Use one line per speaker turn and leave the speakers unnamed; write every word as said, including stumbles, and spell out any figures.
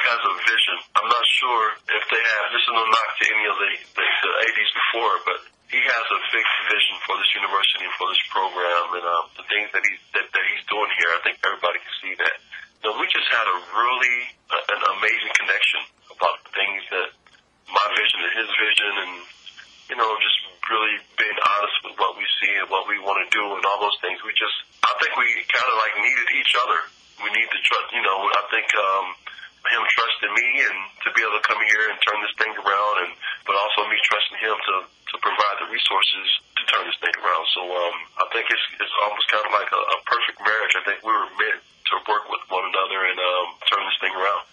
has a vision. I'm not sure if they have, this is no knock to any of the, the, the A Ds before, but he has a big vision for this university and for this program, and um, the things that he's, that, that he's doing here, I think everybody can see that. You know, we just had a really, uh, an amazing connection about the things that my vision and his vision, and, you know, just really being honest with what we see and what we want to do and all those things. We just, I think we kind of like needed each other. We need to trust, you know, I think um, him trusting me and to be able to come here and turn this thing around, and but also me trusting him to, to provide the resources to turn this thing around. So um, I think it's it's almost kind of like a, a perfect marriage. I think we were meant